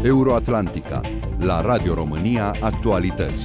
Euroatlantica, la Radio România Actualități.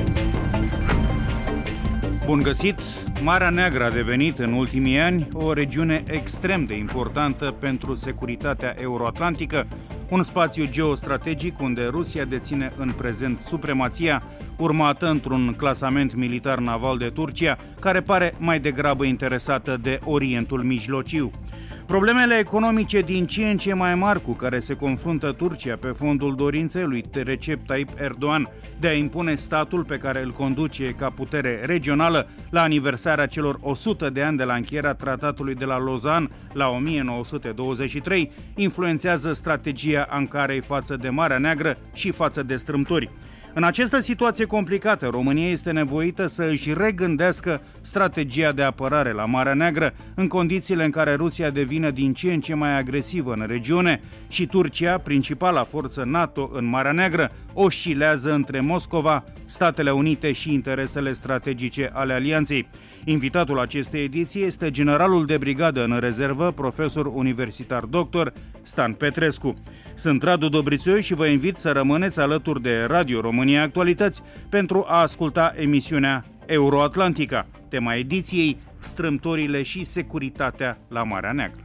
Bun găsit! Marea Neagră a devenit în ultimii ani o regiune extrem de importantă pentru securitatea euroatlantică, un spațiu geostrategic unde Rusia deține în prezent supremația, urmată într-un clasament militar-naval de Turcia, care pare mai degrabă interesată de Orientul Mijlociu. Problemele economice din ce în ce mai mari cu care se confruntă Turcia pe fondul dorinței lui Recep Tayyip Erdogan de a impune statul pe care îl conduce ca putere regională la aniversarea celor 100 de ani de la încheierea tratatului de la Lausanne la 1923, influențează strategia Ankarei față de Marea Neagră și față de strâmtori. În această situație complicată, România este nevoită să își regândească strategia de apărare la Marea Neagră, în condițiile în care Rusia devine din ce în ce mai agresivă în regiune și Turcia, principala forță NATO în Marea Neagră, oscilează între Moscova, Statele Unite și interesele strategice ale alianței. Invitatul acestei ediții este generalul de brigadă în rezervă, profesor universitar doctor Stan Petrescu. Sunt Radu Dobrițoi și vă invit să rămâneți alături de Radio România Actualități pentru a asculta emisiunea Euroatlantica, tema ediției strâmtorile și securitatea la Marea Neagră.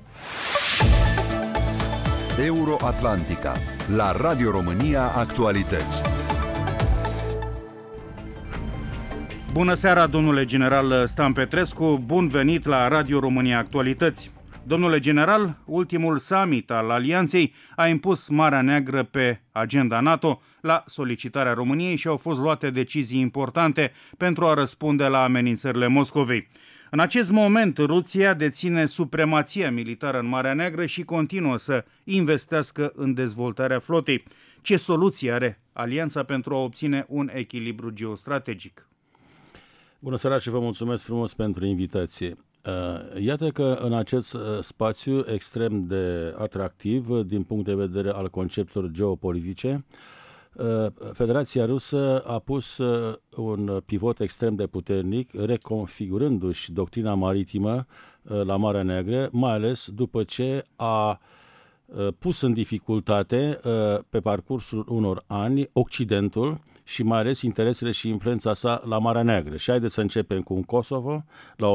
Euroatlantica, la Radio România Actualități. Bună seara, domnule general Stan Petrescu, bun venit la Radio România Actualități. Domnule general, ultimul summit al Alianței a impus Marea Neagră pe agenda NATO la solicitarea României și au fost luate decizii importante pentru a răspunde la amenințările Moscovei. În acest moment, Rusia deține supremația militară în Marea Neagră și continuă să investească în dezvoltarea flotei. Ce soluție are Alianța pentru a obține un echilibru geostrategic? Bună seara și vă mulțumesc frumos pentru invitație. Iată că în acest spațiu extrem de atractiv din punct de vedere al conceptelor geopolitice, Federația Rusă a pus un pivot extrem de puternic, reconfigurându-și doctrina maritimă la Marea Neagră, mai ales după ce a pus în dificultate pe parcursul unor ani Occidentul și mai ales interesele și influența sa la Marea Neagră. Și haideți să începem cu un Kosovo la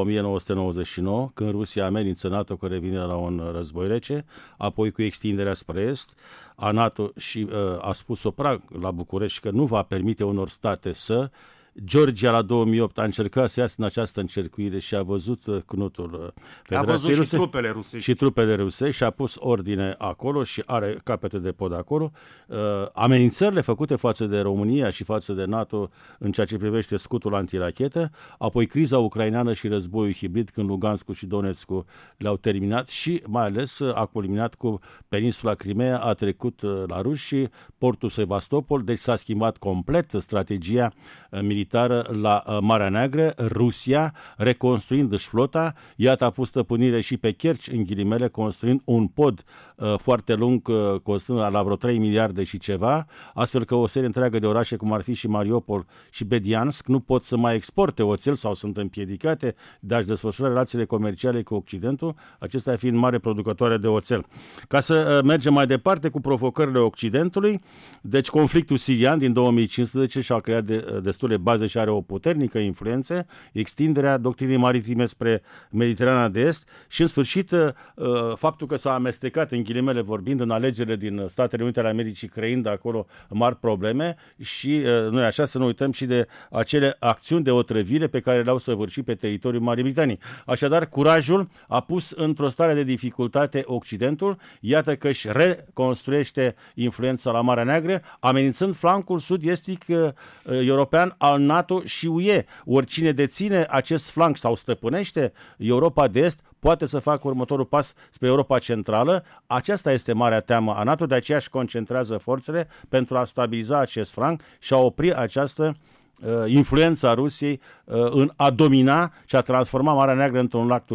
1999, când Rusia amenință NATO că revine la un război rece, apoi cu extinderea spre est, a NATO și a spus-o prag la București că nu va permite unor state să. Georgia la 2008 a încercat să iasă în această încercuire și a văzut cnutul Federației Ruse și trupele ruse și a pus ordine acolo și are capete de pod acolo. Amenințările făcute față de România și față de NATO în ceea ce privește scutul antirachetă, apoi criza ucraineană și războiul hibrid când Luganskul și Donetskul le-au terminat și mai ales a culminat cu peninsula Crimea, a trecut la ruși și portul Sevastopol, deci s-a schimbat complet strategia militară la Marea Neagră. Rusia, reconstruindu-și flota, iată a pus stăpânire și pe Kerch, în ghilimele, construind un pod foarte lung, costând la vreo 3 miliarde și ceva, astfel că o serie întreagă de orașe, cum ar fi și Mariupol și Bediansk, nu pot să mai exporte oțel sau sunt împiedicate de a-și desfășura relațiile comerciale cu Occidentul, acesta fiind mare producătoare de oțel. Ca să mergem mai departe cu provocările Occidentului, deci conflictul sirian din 2015 și-a creat destule baze și are o puternică influență, extinderea doctrinii maritime spre Mediterana de Est și, în sfârșit, faptul că s-a amestecat, în ghilimele vorbind, în alegerile din Statele Unite ale Americii, creând acolo mari probleme și, noi așa, să nu uităm și de acele acțiuni de otrăvire pe care le-au săvârșit pe teritoriul Marii Britanii. Așadar, curajul a pus într-o stare de dificultate Occidentul, iată că își reconstruiește influența la Marea Neagră, amenințând flancul sud-estic european al NATO și UE. Oricine deține acest flanc sau stăpânește Europa de Est poate să facă următorul pas spre Europa Centrală. Aceasta este marea teamă a NATO, de aceea își concentrează forțele pentru a stabiliza acest flanc și a opri această influența Rusiei în a domina și a transforma Marea Neagră într-un lac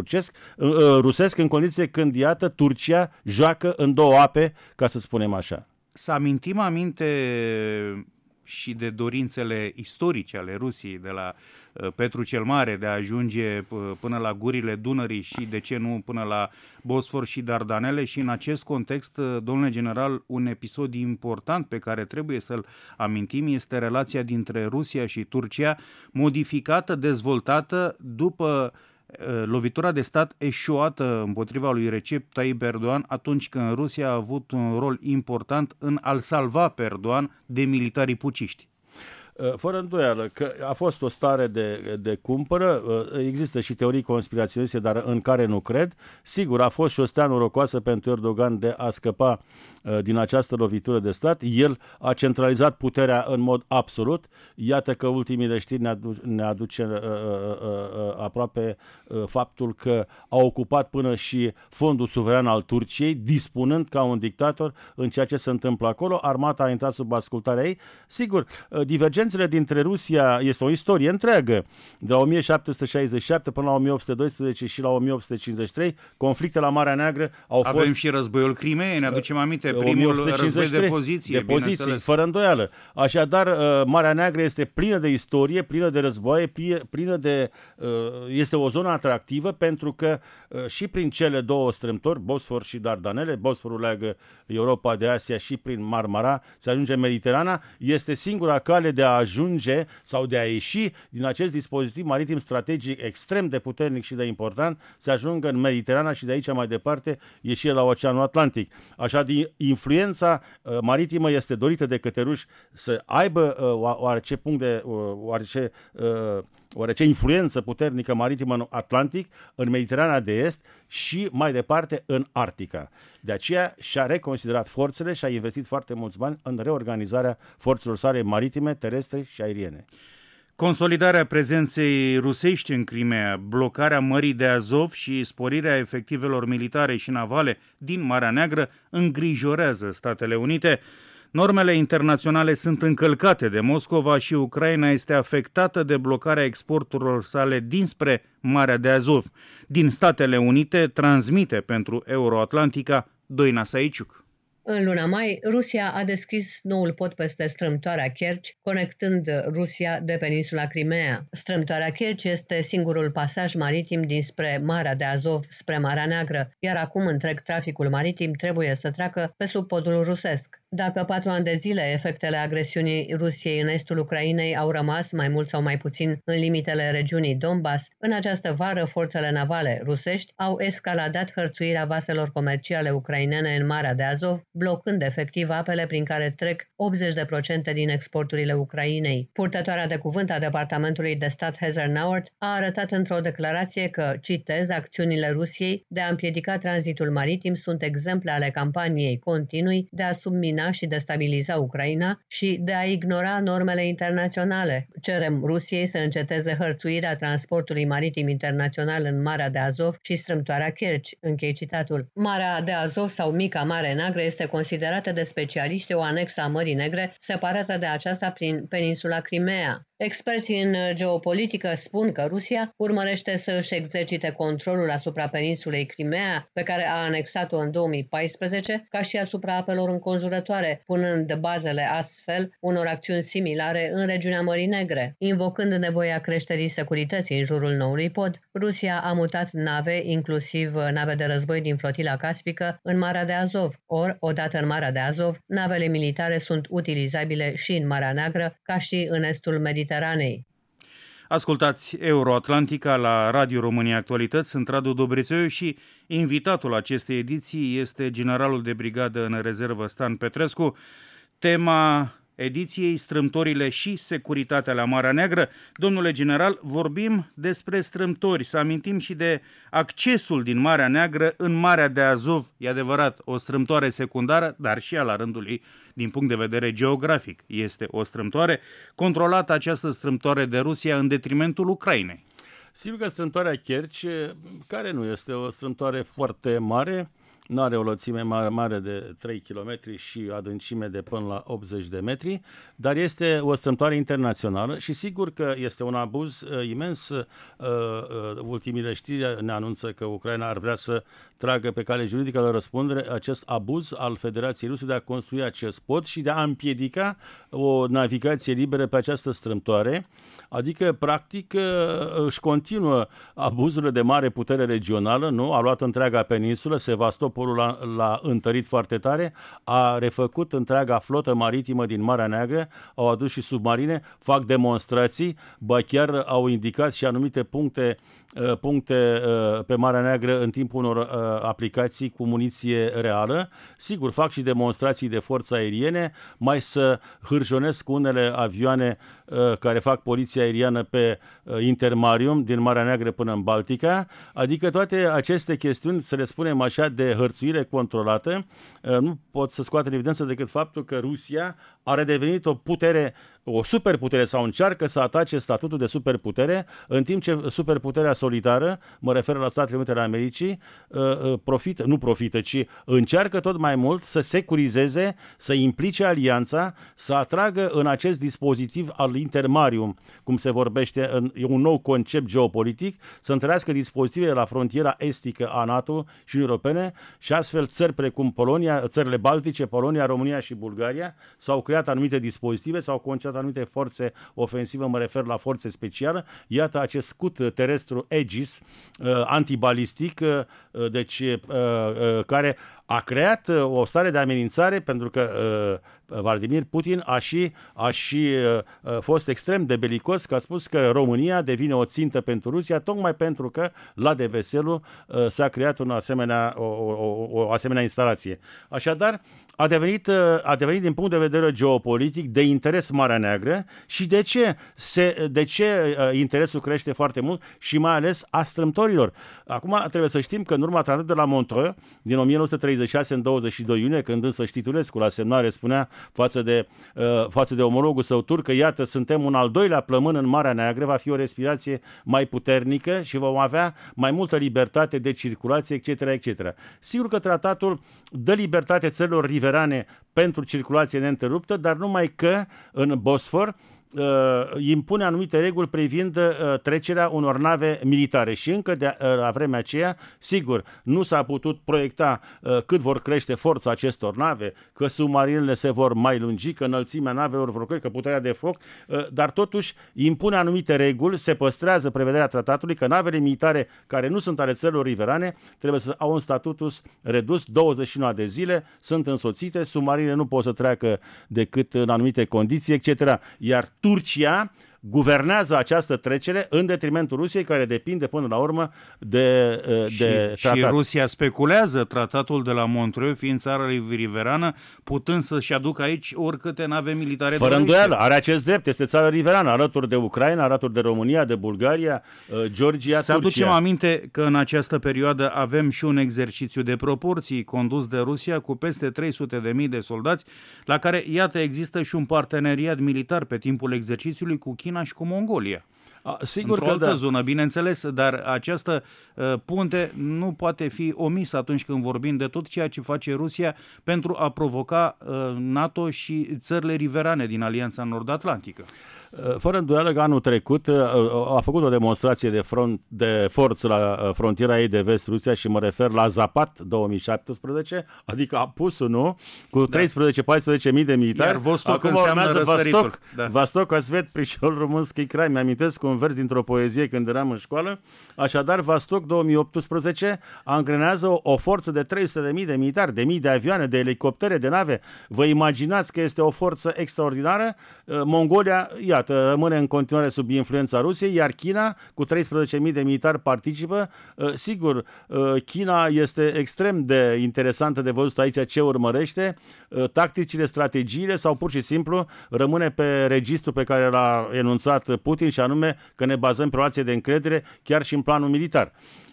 rusesc, în condiții când, iată, Turcia joacă în două ape, ca să spunem așa. Să amintim și de dorințele istorice ale Rusiei, de la Petru cel Mare, de a ajunge până la gurile Dunării și, de ce nu, până la Bosfor și Dardanele. Și în acest context, domnule general, un episod important pe care trebuie să-l amintim este relația dintre Rusia și Turcia, modificată, dezvoltată după lovitura de stat eșuată împotriva lui Recep Tayyip Erdogan, atunci când Rusia a avut un rol important în a-l salva pe Erdogan de militarii puciști. Fără îndoială că a fost o stare de cumpără, există și teorii conspiraționiste, dar în care nu cred. Sigur, a fost și o stea norocoasă pentru Erdogan de a scăpa din această lovitură de stat. El a centralizat puterea în mod absolut. Iată că ultimile știri ne aduce aproape faptul că a ocupat până și fondul suveran al Turciei, dispunând ca un dictator în ceea ce se întâmplă acolo. Armata a intrat sub ascultarea ei. Sigur, divergențele dintre Rusia este o istorie întreagă. De la 1767 până la 1812 și la 1853, conflicte la Marea Neagră au fost... Avem și războiul Crimeei, ne aducem aminte, primul război de poziție. De poziții, fără îndoială. Așadar, Marea Neagră este plină de istorie, plină de războaie, plină de... este o zonă atractivă pentru că și prin cele două strâmtori, Bosfor și Dardanele, Bosforul leagă Europa de Asia și prin Marmara se ajunge în Mediterana, este singura cale de a ajunge sau de a ieși din acest dispozitiv maritim strategic extrem de puternic și de important, să ajungă în Mediterana și de aici mai departe ieșire la Oceanul Atlantic. Așa, influența maritimă este dorită de către ruși să aibă oarece influență puternică maritimă în Atlantic, în Mediterana de Est și mai departe în Arctica. De aceea și-a reconsiderat forțele și a investit foarte mulți bani în reorganizarea forțelor sale maritime, terestre și aeriene. Consolidarea prezenței rusești în Crimea, blocarea Mării de Azov și sporirea efectivelor militare și navale din Marea Neagră îngrijorează Statele Unite. Normele internaționale sunt încălcate de Moscova și Ucraina este afectată de blocarea exporturilor sale dinspre Marea de Azov. Din Statele Unite transmite pentru Euroatlantica Doina Saiciuc. În luna mai, Rusia a deschis noul pod peste strâmtoarea Kerch, conectând Rusia de peninsula Crimea. Strâmtoarea Kerch este singurul pasaj maritim dinspre Marea de Azov spre Marea Neagră, iar acum întreg traficul maritim trebuie să treacă pe sub podul rusesc. Dacă 4 ani de zile efectele agresiunii Rusiei în estul Ucrainei au rămas mai mult sau mai puțin în limitele regiunii Donbass, în această vară forțele navale rusești au escaladat hărțuirea vaselor comerciale ucrainene în Marea de Azov, blocând efectiv apele prin care trec 80% din exporturile Ucrainei. Purtătoarea de cuvânt a Departamentului de Stat Heather Nauert a arătat într-o declarație că, citez, acțiunile Rusiei de a împiedica tranzitul maritim sunt exemple ale campaniei continui de a submina și destabiliza Ucraina și de a ignora normele internaționale. Cerem Rusiei să înceteze hărțuirea transportului maritim internațional în Marea de Azov și strâmtoarea Kerch. Închei citatul. Marea de Azov sau Mica Mare Neagră este considerată de specialiști o anexă a Mării Negre, separată de aceasta prin peninsula Crimea. Experții în geopolitică spun că Rusia urmărește să își exercite controlul asupra peninsulei Crimea, pe care a anexat-o în 2014, ca și asupra apelor înconjurătoare, punând bazele astfel unor acțiuni similare în regiunea Mării Negre. Invocând nevoia creșterii securității în jurul noului pod, Rusia a mutat nave, inclusiv nave de război din flotila caspică, în Marea de Azov. Ori, odată în Marea de Azov, navele militare sunt utilizabile și în Marea Neagră, ca și în estul Mediteranei. Ascultați Euroatlantica la Radio România Actualități, sunt Radu Dobrețeu și invitatul acestei ediții este generalul de brigadă în rezervă Stan Petrescu. Tema ediției: strâmtorile și securitatea la Marea Neagră. Domnule general, vorbim despre strâmtori, să amintim și de accesul din Marea Neagră în Marea de Azov. E adevărat, o strâmtoare secundară, dar și ea la rândul ei, din punct de vedere geografic, este o strâmtoare, controlată această strâmtoare de Rusia în detrimentul Ucrainei. Sigur că strâmtoarea Kerch, care nu este o strâmtoare foarte mare, nu are o lățime mare de 3 km și adâncime de până la 80 de metri, dar este o strâmtoare internațională și sigur că este un abuz imens. Ultimile știri ne anunță că Ucraina ar vrea să tragă pe cale juridică la răspundere acest abuz al Federației Ruse de a construi acest pod și de a împiedica o navigație liberă pe această strâmtoare, adică practic își continuă abuzurile de mare putere regională, nu? A luat întreaga peninsulă, Sevastopolul l-a întărit foarte tare, a refăcut întreaga flotă maritimă din Marea Neagră, au adus și submarine, fac demonstrații, ba chiar au indicat și anumite puncte pe Marea Neagră în timpul unor aplicații cu muniție reală. Sigur, fac și demonstrații de forțe aeriene, mai să hârjonesc cu unele avioane care fac poliția aeriană pe Intermarium din Marea Neagră până în Baltica, adică toate aceste chestiuni, să le spunem așa, de hărțuire controlată, nu pot să scoată în evidență decât faptul că Rusia a redevenit o superputere sau încearcă să atace statutul de superputere, în timp ce superputerea solitară, mă refer la Statele Unite ale Americii, ci încearcă tot mai mult să securizeze, să implice alianța, să atragă în acest dispozitiv al Intermarium, cum se vorbește, e un nou concept geopolitic, să întărească dispozitivele la frontiera estică a NATO și Uniunii Europene și astfel țări precum Polonia, țările Baltice, Polonia, România și Bulgaria s-au creat anumite dispozitive, s-au concentrat anumite forțe ofensive, mă refer la forțe speciale. Iată acest scut terestru Aegis antibalistic, care a creat o stare de amenințare pentru că Vladimir Putin a și fost extrem de belicos, că a spus că România devine o țintă pentru Rusia, tocmai pentru că la Deveselu s-a creat o asemenea instalație. Așadar, a devenit din punct de vedere geopolitic de interes Marea Neagră și de ce interesul crește foarte mult și mai ales a strâmtorilor. Acum trebuie să știm că în urma tratatului de la Montreux din 1936 în 22 iunie, când însă Titulescu la semnare spunea față de omologul său turc că iată, suntem un al doilea plămân în Marea Neagră, va fi o respirație mai puternică și vom avea mai multă libertate de circulație, etc., etc. Sigur că tratatul dă libertate țărilor riverane pentru circulație neîntreruptă, dar numai că în Bosfor impune anumite reguli privind trecerea unor nave militare și încă la vremea aceea, sigur, nu s-a putut proiecta cât vor crește forța acestor nave, că submarinele se vor mai lungi, că înălțimea navelor vor crește, că puterea de foc, dar totuși impune anumite reguli, se păstrează prevederea tratatului că navele militare care nu sunt ale țărilor riverane trebuie să au un statutus redus, 21 de zile, sunt însoțite, submarinele nu pot să treacă decât în anumite condiții, etc. Iar Turcia guvernează această trecere în detrimentul Rusiei, care depinde până la urmă de tratat. Și Rusia speculează tratatul de la Montreux, fiind țară riverană, putând să-și aducă aici oricâte nave militare. Fără îndoială, are acest drept, este țară riverană, alături de Ucraina, alături de România, de Bulgaria, Georgia, Să aducem aminte că în această perioadă avem și un exercițiu de proporții condus de Rusia cu peste 300.000 de soldați, la care, iată, există și un parteneriat militar pe timpul exercițiului cu China și cu Mongolia. Sigur într-o altă zonă, bineînțeles, dar această punte nu poate fi omisă atunci când vorbim de tot ceea ce face Rusia pentru a provoca NATO și țările riverane din Alianța Nord-Atlantică. Fără îndoială că anul trecut a făcut o demonstrație de forță la frontiera ei de vest Rusia și mă refer la Zapat 2017, adică a pus cu 13-14.000 de militari. Iar Vostok înseamnă răsăritul. Vostok, Osvet, Prișol, Rumunski, Crai. Mi-amintesc un vers dintr-o poezie când eram în școală. Așadar, Vostok 2018 angrenează o forță de 300.000 de militari, de mii de avioane, de elicoptere, de nave. Vă imaginați că este o forță extraordinară? Mongolia, iată, rămâne în continuare sub influența Rusiei, iar China, cu 13.000 de militari, participă. Sigur, China este extrem de interesantă de văzut aici ce urmărește, tacticile, strategiile sau pur și simplu rămâne pe registru pe care l-a enunțat Putin și anume că ne bazăm pe relație de încredere chiar și în planul militar.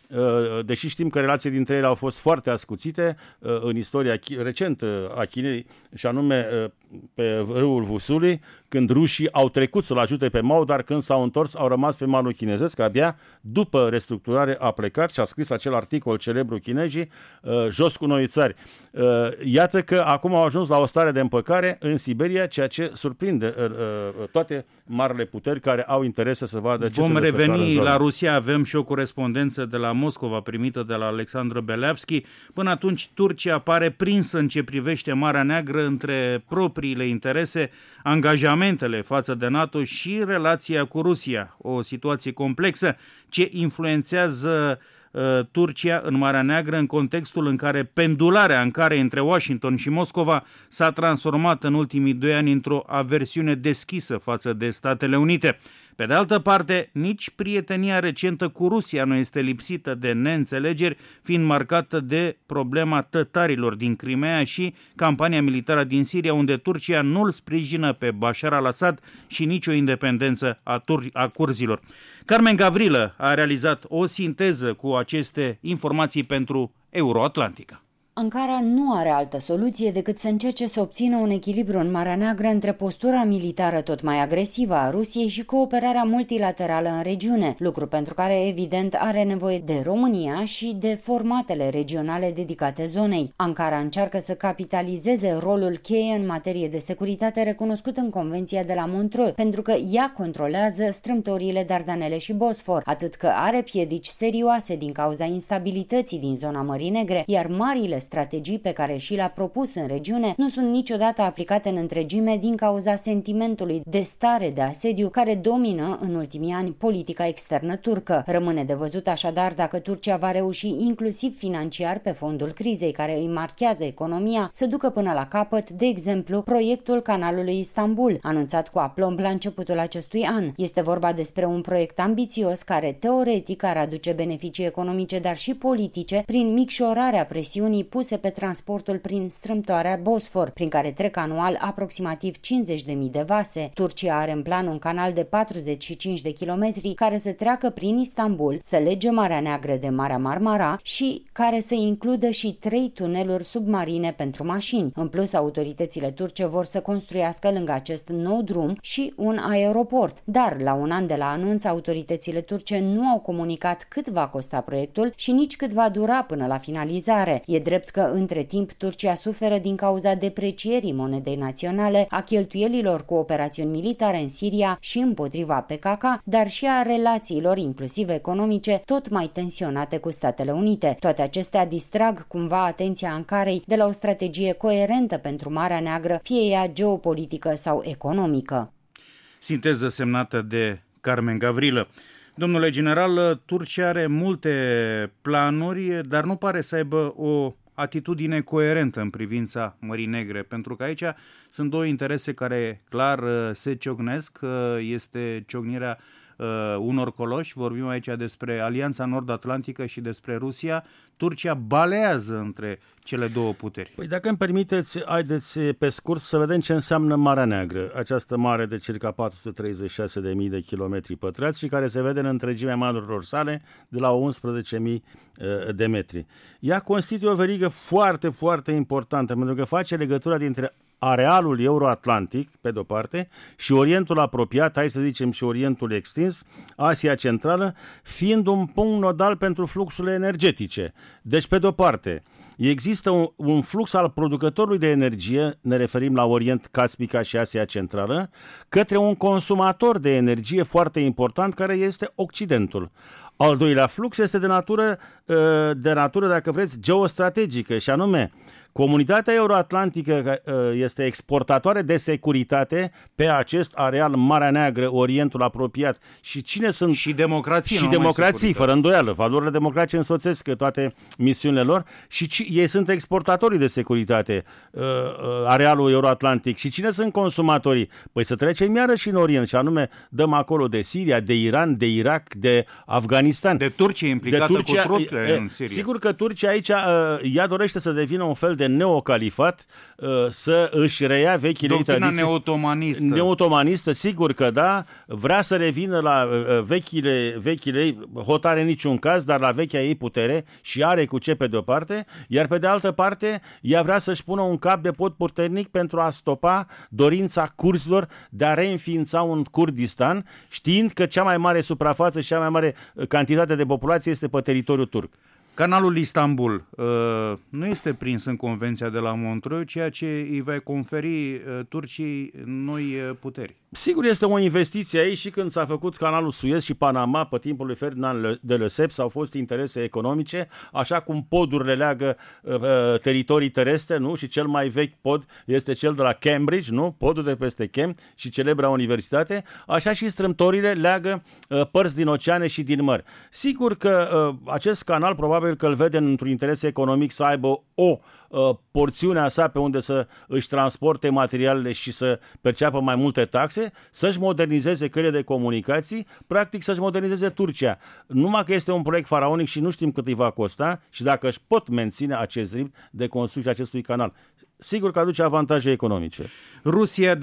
Deși știm că relațiile dintre ele au fost foarte ascuțite în istoria recentă a Chinei, și anume pe râul Vusului, când rușii au trecut să-l ajute pe Mao, dar când s-au întors au rămas pe malul chinezesc, abia după restructurare a plecat și a scris acel articol celebru chinezii, Jos cu noi țari. Iată că acum au ajuns la o stare de împăcare în Siberia, ceea ce surprinde toate marile puteri care au interese să vadă ce se desfășoară în zonă. Vom reveni la Rusia, avem și o corespondență de la Moscova primită de la Alexandru Beleavski. Până atunci, Turcia pare prinsă în ce privește Marea Neagră între propriile interese, angajamentele față de NATO și relația cu Rusia. O situație complexă ce influențează Turcia în Marea Neagră în contextul în care pendularea Ankarei între Washington și Moscova s-a transformat în ultimii 2 ani într-o aversiune deschisă față de Statele Unite. Pe de altă parte, nici prietenia recentă cu Rusia nu este lipsită de neînțelegeri, fiind marcată de problema tătarilor din Crimea și campania militară din Siria, unde Turcia nu-l sprijină pe Bashar al-Assad și nicio independență a curzilor. Carmen Gavrilă a realizat o sinteză cu aceste informații pentru Euroatlantica. Ankara nu are altă soluție decât să încerce să obțină un echilibru în Marea Neagră între postura militară tot mai agresivă a Rusiei și cooperarea multilaterală în regiune, lucru pentru care evident are nevoie de România și de formatele regionale dedicate zonei. Ankara încearcă să capitalizeze rolul cheie în materie de securitate recunoscut în Convenția de la Montreux, pentru că ea controlează strâmtorile Dardanele și Bosfor, atât că are piedici serioase din cauza instabilității din zona Mării Negre, iar marile strategii pe care și le-a propus în regiune nu sunt niciodată aplicate în întregime din cauza sentimentului de stare de asediu care domină în ultimii ani politica externă turcă. Rămâne de văzut așadar dacă Turcia va reuși inclusiv financiar pe fondul crizei care îi marchează economia să ducă până la capăt, de exemplu, proiectul canalului Istanbul, anunțat cu aplomb la începutul acestui an. Este vorba despre un proiect ambițios care teoretic ar aduce beneficii economice, dar și politice prin micșorarea presiunii puse pe transportul prin strâmtoarea Bosfor, prin care trec anual aproximativ 50.000 de vase. Turcia are în plan un canal de 45 de kilometri care să treacă prin Istanbul, să lege Marea Neagră de Marea Marmara și care să includă și 3 tuneluri submarine pentru mașini. În plus, autoritățile turce vor să construiască lângă acest nou drum și un aeroport. Dar, la un an de la anunț, autoritățile turce nu au comunicat cât va costa proiectul și nici cât va dura până la finalizare. E drept că, între timp, Turcia suferă din cauza deprecierii monedei naționale, a cheltuielilor cu operațiuni militare în Siria și împotriva PKK, dar și a relațiilor, inclusiv economice, tot mai tensionate cu Statele Unite. Toate acestea distrag cumva atenția Ankarei de la o strategie coerentă pentru Marea Neagră, fie ea geopolitică sau economică. Sinteză semnată de Carmen Gavrilă. Domnule general, Turcia are multe planuri, dar nu pare să aibă o atitudine coerentă în privința Mării Negre, pentru că aici sunt 2 interese care clar se ciocnesc. Este ciocnirea unor coloși, vorbim aici despre Alianța Nord-Atlantică și despre Rusia. Turcia balează între cele 2 puteri. Păi dacă îmi permiteți, haideți pe scurt să vedem ce înseamnă Marea Neagră, această mare de circa 436.000 de kilometri pătrați și care se vede în întregimea malurilor sale de la 11.000 de metri. Ea constituie o verigă foarte, foarte importantă, pentru că face legătura dintre arealul euroatlantic, pe de-o parte, și Orientul apropiat, hai să zicem și Orientul extins, Asia Centrală, fiind un punct nodal pentru fluxurile energetice. Deci, pe de-o parte, există un flux al producătorului de energie, ne referim la Orient, Caspica și Asia Centrală, către un consumator de energie foarte important, care este Occidentul. Al doilea flux este de natură, dacă vreți, geostrategică, și anume, Comunitatea Euroatlantică este exportatoare de securitate pe acest areal, Marea Neagră, Orientul apropiat. Și cine sunt? Și democrații. Și democrații, fără îndoială. Valorile democratice însoțesc toate misiunile lor și ei sunt exportatorii de securitate, arealul Euroatlantic. Și cine sunt consumatorii? Păi să trecem iarăși în Orient, și anume dăm acolo de Siria, de Iran, de Irak, de Afganistan. De Turcia implicată cu trupele în Siria. Sigur că Turcia aici, ea dorește să devină un fel de de neocalifat să își reia vechile tradiții. Neotomanistă, sigur că da, vrea să revină la vechile hotare în niciun caz, dar la vechea ei putere și are cu ce pe de-o parte, iar pe de altă parte ea vrea să-și pună un cap de pod puternic pentru a stopa dorința curzilor de a reînființa un Kurdistan, știind că cea mai mare suprafață și cea mai mare cantitate de populație este pe teritoriul turc. Canalul Istanbul nu este prins în Convenția de la Montreux, ceea ce îi va conferi Turciei noi puteri. Sigur, este o investiție aici și când s-a făcut canalul Suez și Panama pe timpul lui Ferdinand de Lesseps au fost interese economice, așa cum podurile leagă teritorii terestre, nu? Și cel mai vechi pod este cel de la Cambridge, nu? Podul de peste Cam și celebra universitate, așa și strâmtorile leagă părți din oceane și din mări. Sigur că acest canal probabil că îl vede într-un interes economic să aibă o porțiunea sa pe unde să își transporte materialele și să perceapă mai multe taxe, să-și modernizeze căile de comunicații, practic să-și modernizeze Turcia. Numai că este un proiect faraonic și nu știm cât îi va costa și dacă își pot menține acest ritm de construcție acestui canal. Sigur că aduce avantaje economice. Rusia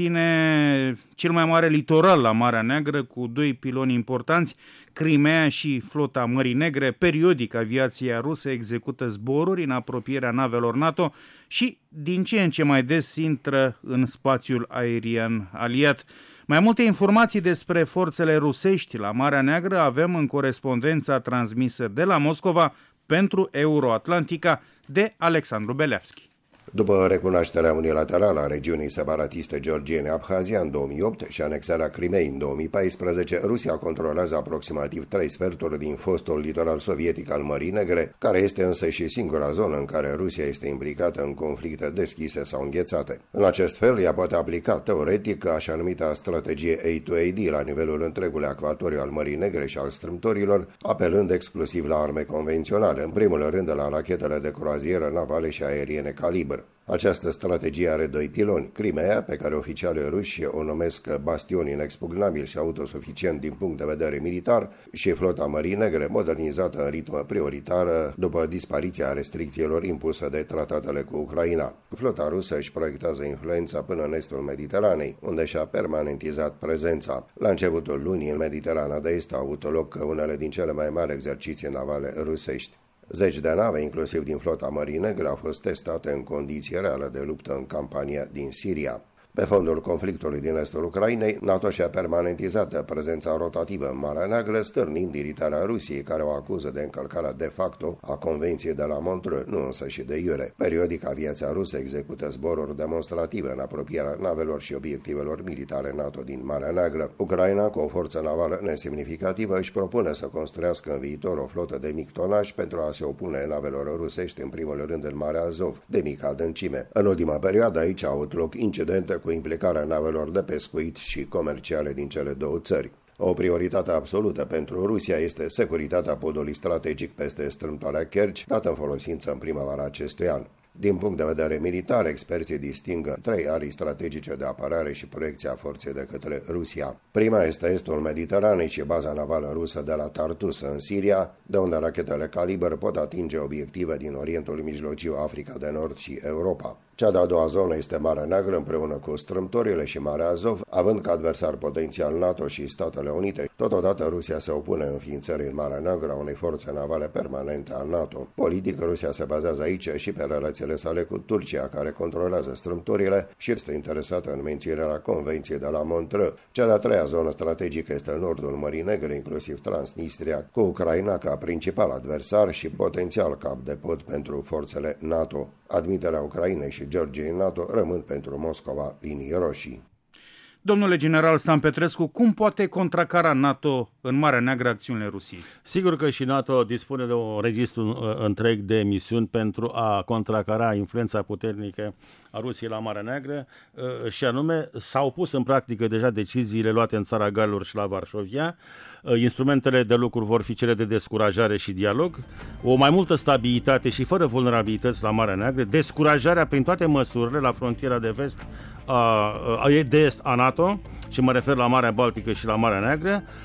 deține cel mai mare litoral la Marea Neagră cu 2 piloni importanți, Crimea și Flota Mării Negre. Periodic aviația rusă execută zboruri în apropierea navelor NATO și din ce în ce mai des intră în spațiul aerian aliat. Mai multe informații despre forțele rusești la Marea Neagră avem în corespondența transmisă de la Moscova pentru Euroatlantica de Alexandru Beleavski. După recunoașterea unilaterală a regiunii separatiste georgiene Abhazia în 2008 și anexarea Crimeei în 2014, Rusia controlează aproximativ 3/4 din fostul litoral sovietic al Mării Negre, care este însă și singura zonă în care Rusia este implicată în conflicte deschise sau înghețate. În acest fel, ea poate aplica teoretic așa numita strategie A2AD la nivelul întregului acvatoriu al Mării Negre și al strâmtorilor, apelând exclusiv la arme convenționale, în primul rând la rachetele de croazieră navale și aeriene Calibr. Această strategie are 2 piloni: Crimea, pe care oficialii ruși o numesc bastion inexpugnabil și autosuficient din punct de vedere militar, și Flota Mării Negre, modernizată în ritm prioritar după dispariția restricțiilor impuse de tratatele cu Ucraina. Flota rusă își proiectează influența până în estul Mediteranei, unde și-a permanentizat prezența. La începutul lunii, în Mediterana de Est, au avut loc unele din cele mai mari exerciții navale rusești. 10 de nave, inclusiv din Flota Mării Negre, au fost testate în condiții reale de luptă în campania din Siria. Pe fondul conflictului din estul Ucrainei, NATO și-a permanentizat prezența rotativă în Marea Neagră, stârnind iritarea Rusiei, care o acuză de încălcarea de facto a Convenției de la Montreux, nu însă și de iure. Periodic, aviația rusă execută zboruri demonstrative în apropierea navelor și obiectivelor militare NATO din Marea Neagră. Ucraina, cu o forță navală nesemnificativă, își propune să construiască în viitor o flotă de mic tonaj pentru a se opune navelor rusești, în primul rând în Marea Azov, de mică adâncime. În ultima perioadă, aici au avut loc incidente cu implicarea navelor de pescuit și comerciale din cele două țări. O prioritate absolută pentru Rusia este securitatea podului strategic peste strâmtoarea Kerch, dată în folosință în primăvara acestui an. Din punct de vedere militar, experții distingă 3 arii strategice de apărare și proiecția forței de către Rusia. Prima este estul Mediteranei și baza navală rusă de la Tartus în Siria, de unde rachetele Calibr pot atinge obiective din Orientul Mijlociu, Africa de Nord și Europa. Cea de-a doua zonă este Marea Neagră împreună cu strâmtorile și Marea Azov, având ca adversar potențial NATO și Statele Unite. Totodată Rusia se opune înființării în Marea Neagră a unei forțe navale permanente a NATO. Politic, Rusia se bazează aici și pe relațiile sale cu Turcia, care controlează strâmtorile și este interesată în menținerea Convenției de la Montreux. Cea de-a treia zonă strategică este în nordul Mării Negre, inclusiv Transnistria, cu Ucraina ca principal adversar și potențial cap de pod pentru forțele NATO. Admiterea Ucrainei și Georgiei în NATO rămân pentru Moscova linii roșii. Domnule general Stan Petrescu, cum poate contracara NATO în Marea Neagră acțiunile Rusiei? Sigur că și NATO dispune de un registru întreg de misiuni pentru a contracara influența puternică a Rusiei la Marea Neagră și anume s-au pus în practică deja deciziile luate în Țara Galilor și la Varșovia. Instrumentele de lucru vor fi cele de descurajare și dialog, o mai multă stabilitate și fără vulnerabilități la Marea Neagră, descurajarea prin toate măsurile la frontiera de vest de est a NATO, și mă refer la Marea Baltică și la Marea Neagră, forțe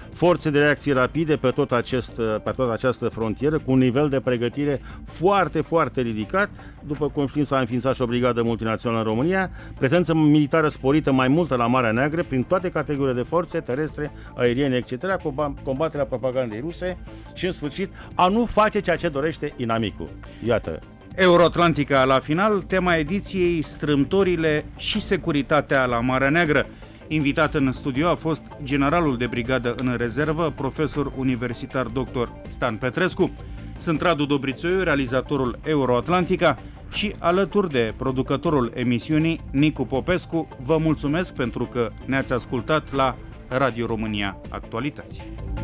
forțe de reacție rapide pe tot această frontieră, cu un nivel de pregătire foarte, foarte ridicat. După cum știm, s-a înființat și o brigadă multinațională în România, prezență militară sporită mai multă la Marea Neagră, prin toate categoriile de forțe, terestre, aeriene, etc., combaterea propagandei ruse și, în sfârșit, a nu face ceea ce dorește inamicul. Iată. Euroatlantica la final, tema ediției strâmtorile și securitatea la Marea Neagră. Invitat în studio a fost generalul de brigadă în rezervă, profesor universitar dr. Stan Petrescu. Sunt Radu Dobrițoiu, realizatorul Euroatlantica, și alături de producătorul emisiunii, Nicu Popescu, vă mulțumesc pentru că ne-ați ascultat la Radio România Actualități.